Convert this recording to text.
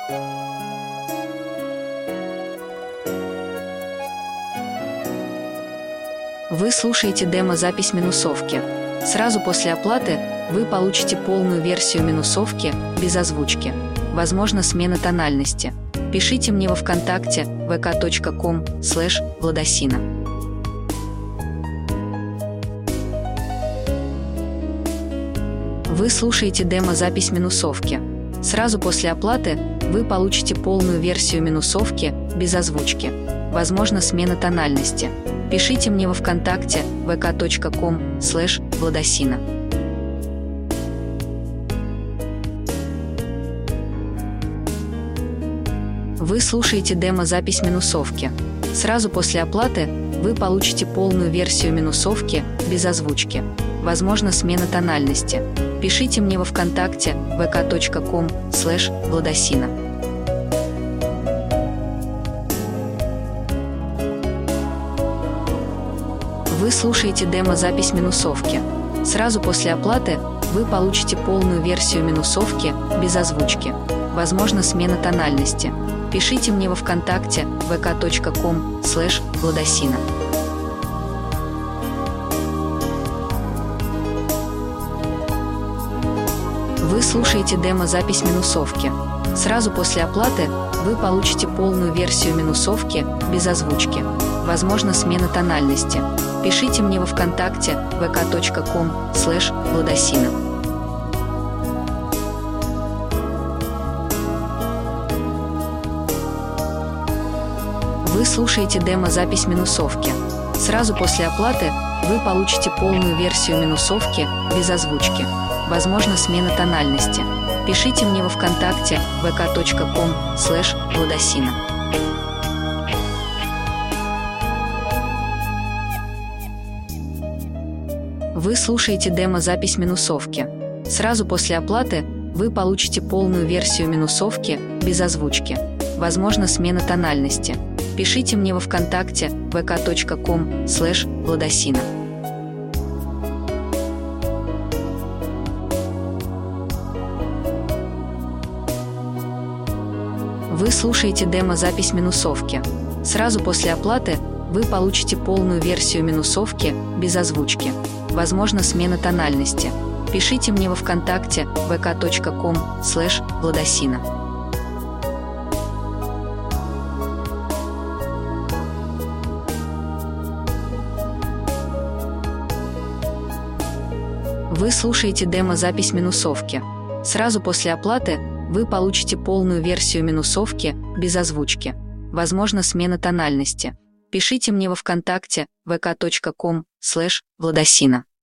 Вы слушаете демо-запись минусовки. Сразу после оплаты вы получите полную версию минусовки без озвучки. Возможно, смена тональности. Пишите мне во ВКонтакте vk.com/Владосина. Вы слушаете демо-запись минусовки. Сразу после оплаты вы получите полную версию минусовки без озвучки. Возможно, смена тональности. Пишите мне во ВКонтакте vk.com/Владосина. Вы слушаете демо-запись минусовки. Сразу после оплаты вы получите полную версию минусовки без озвучки. Возможно, смена тональности. Пишите мне во ВКонтакте vk.com/Владосина. Вы слушаете демо-запись минусовки. Сразу после оплаты вы получите полную версию минусовки без озвучки. Возможно, смена тональности. Пишите мне во ВКонтакте vk.com/Владосина. Вы слушаете демо-запись минусовки. Сразу после оплаты вы получите полную версию минусовки без озвучки. Возможно, смена тональности. Пишите мне во ВКонтакте vk.com/Владосина. Вы слушаете демо-запись минусовки. Сразу после оплаты вы получите полную версию минусовки без озвучки. Возможно, смена тональности. Пишите мне во ВКонтакте vk.com/Владосина. Вы слушаете демо-запись минусовки. Сразу после оплаты вы получите полную версию минусовки без озвучки. Возможно, смена тональности. Пишите мне во ВКонтакте vk.com/Владосина. Вы слушаете демо-запись минусовки. Сразу после оплаты вы получите полную версию минусовки без озвучки. Возможно, смена тональности. Пишите мне во ВКонтакте vk.com/Владосина. Вы слушаете демо-запись минусовки. Сразу после оплаты вы получите полную версию минусовки без озвучки. Возможно, смена тональности. Пишите мне во ВКонтакте vk.com/Владосина.